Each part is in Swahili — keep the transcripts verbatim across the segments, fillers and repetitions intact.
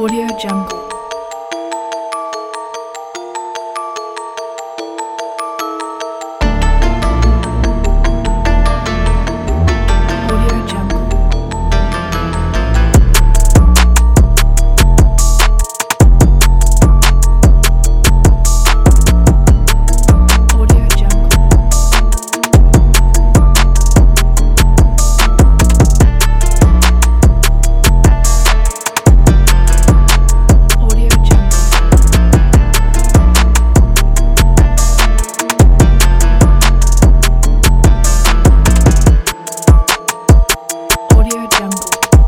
Audio Jungle. Audio Jungle. Audio Jungle. Audio Jungle. Audio Jungle.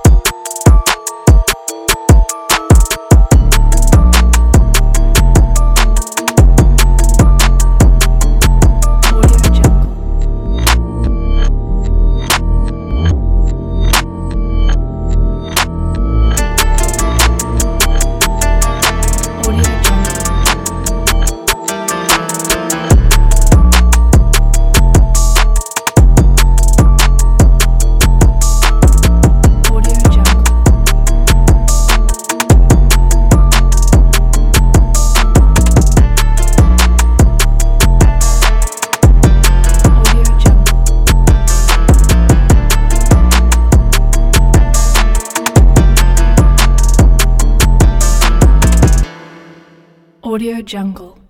Audio Jungle. Audio Jungle. Audio Jungle. Audio Jungle. Audio Jungle.